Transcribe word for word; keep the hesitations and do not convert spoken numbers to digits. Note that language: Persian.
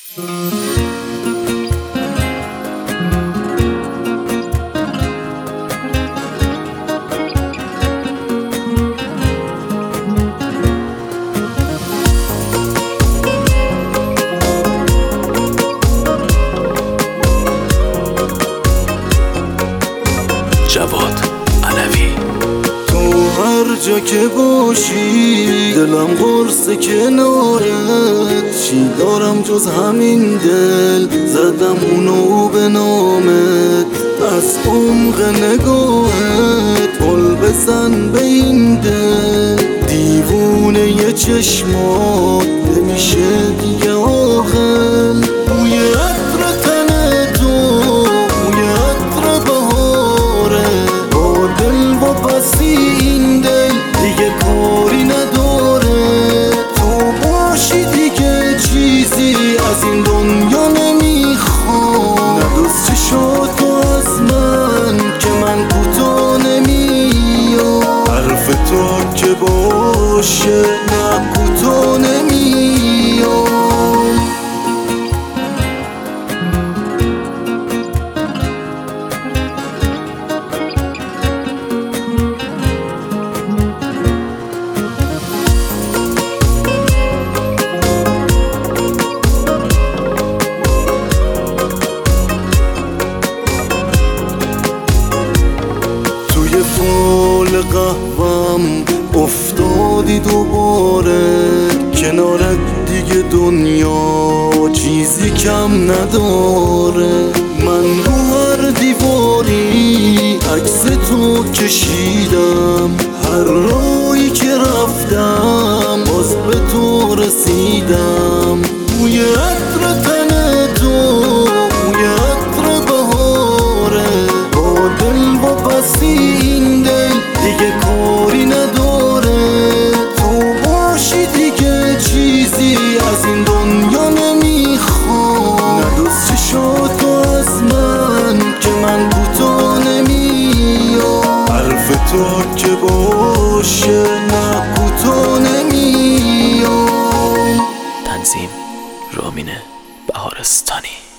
جواد علوی. تو هر جا که باشی دلم قرص کنارت، چی دارم جز همین دل زدم اونو به نامت. از عمق نگاهت پل بزن به این دل، دیوونه ی چشمات نمیشه دیگه عاقل. بوی عطر تن تو بوی عطر بهاره، با دل و پسی این دل دیگه کاری نداره. تو باشی دیگه چیزی از این دنیا نمیخوام، ندوز چشاتو از من که من کوتا نمیام. حرف تو که باشه نه کوتا نمیام. فال قهوم افتادی دوباره، کنارت دیگه دنیا چیزی کم نداره. من رو هر دیواری عکس تو کشیدم، هر راهی که رفتم باز به تو رسیدم. بوی عطر تن تو بوی عطر بهاره، با دل و پسی دیگه کاری نداره. تو باشی دیگه چیزی از این دنیا نمیخوام، ندوز چشاتو از من که من کوتا نمیام. حرف تو که باشه نه کوتا نمیام. تنظیم رامین بهارستانی.